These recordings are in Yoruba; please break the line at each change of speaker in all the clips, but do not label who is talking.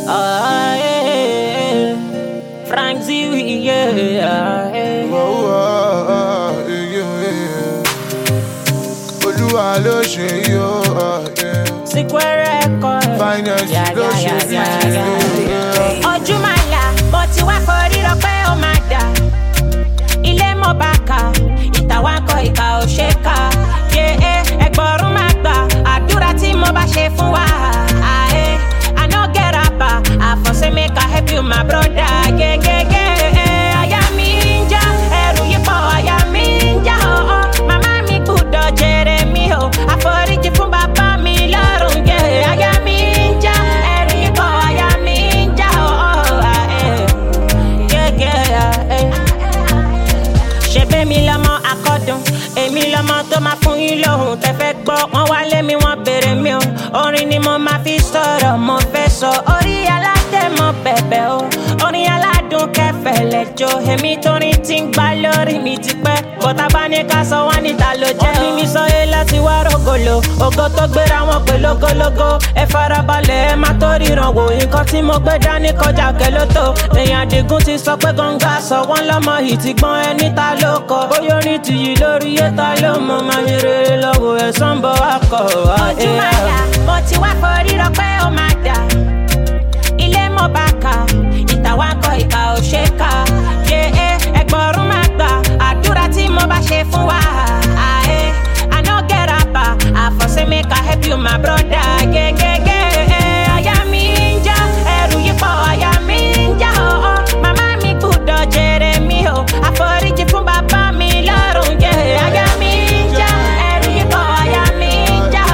Frank Ziwi, yeah.
Olúwa ló ṣe yó,
Square record.
finance ló ṣe fi
Ojúmọ̀lá, mo ti wá forí rọ pé ó máa dà. Ilé mo bá kà, ìtàwá kọ ìkà ò ṣe kà. Ẹgbọ̀rún máa gbà, àdúrà tí mo bá ṣe fún wa. I no get rapper, I for say make I help you my brother. Aya mi ń já, ẹrù yìí pọ̀, aya mi ń já. Màmá mi gbúdọ̀ jèrè mi o, àforíjì fún bàbá mi lọ́rùn. Aya mi ń já, ẹrù yìí pọ̀, aya mi ń já. Ṣebí mi lọ́mọ akọ́dùn, èmi lọ́mọ tó máa fún yín lóhùn tẹ́fẹ́ gbọ́. Wọ́n wá lé mi, wọ́n béèrè mi o, orin ni mo máa fi sọ̀rọ̀, mo fẹ́ sọ. Orí aládé mo bẹ̀bẹ̀ o, orin aládùn kẹfẹ́ lẹ́jọ́. Èmi torin ti ń gbá lórí mi ti pẹ́, bọ́tà bá ní ká sọ wá níta ló jẹ́. Wọ́n bí mi sọ yé láti wá rògòlò, ògo tó gbéra wọn pè lógólógó. Ẹ farabalẹ̀ ẹ má tó ríran wò, nǹkan tí mo gbé dání kọjá kẹlótó. Èèyàn Àdìgún ti sọ pé gọ́ngà sọ wọ́n lọ́mọ yìí ti gbọ́n ẹni ta ló kọ. Bóyá orin ti yí lórí yẹta ló mọ máa ń rere lọ́wọ́ ẹ̀sán bọ̀ wá kọ̀. Ojúmọ̀lá, mo ti wá forí rọ pé ó máa dà. Ilé mo bá kà, ìtàwá kọ ìkà ò ṣe kà. Ẹgbọ̀rún máa gbà, àdúrà tí mo bá ṣe fún wa. I no get rapper, I for say make I help you my brother. Aya mi ń já, ẹrù yìí pọ̀, aya mi ń já. Màmá mi gbúdọ̀ jèrè mi o, àforíjì fún bàbá mi lọ́rùn. Aya mi ń já, ẹrù yìí pọ̀, aya mi ń já.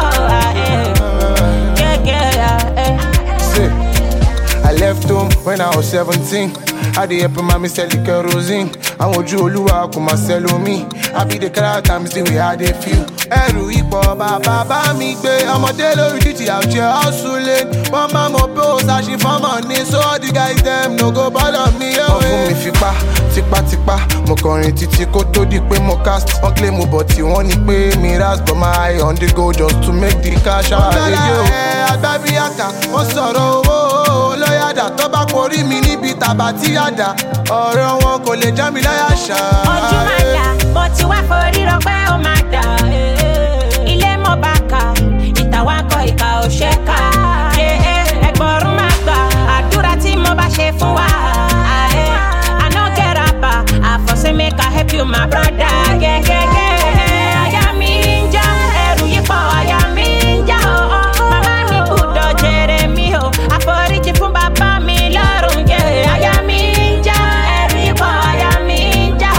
I left home when I was 17. I dey help mommy sell the kerosene. Àwọn ojú Olúwa kò máa sell omi. I be the crowd times the way I dey feel. Ẹrù ipò bàbá bá mi gbé. Ọmọdé lórí títì àjẹ́ hustling. Wọ́n máa mọ post àṣìfọ́mọ̀ ní. So all the guys dem no go bother me. Wọ́n fún mi fipá, tipátipá. Mo kọrin títí kó tó di pé mo cast. Wọ́n claim mo bọ̀ tí wọ́n ní pé mi ras. But my eye on the go just to make the cash out. Àgbàbíyàkà, wọ́n sọ̀rọ̀ owó lọ́yàdà. Tó bá porí mi níbi tàbá tí àdá. Ọ̀rọ̀ wọn kò lè já mi láyà ṣá.
Ojúmọ̀lá, mo ti wá forí rọ pé ó máa dà. Ilé mo bá kà, ìtàwá kọ ìkà ò ṣe kà. Ẹgbọ̀rún máa gbà, àdúrà tí mo bá ṣe fún wa. I no get rapper, I for say make I help you my brother. Aya mi ń já, ẹrù yìí pọ̀, aya mi ń já. Màmá mi gbúdọ̀ jèrè mi o, àforíjì fún bàbá mi lọ́rùn. Aya mi ń já, ẹrù yìí pọ̀, aya mi ń já.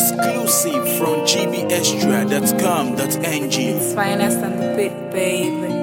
Exclusive from gbextra.com.ng.
Finest on the beat, baby.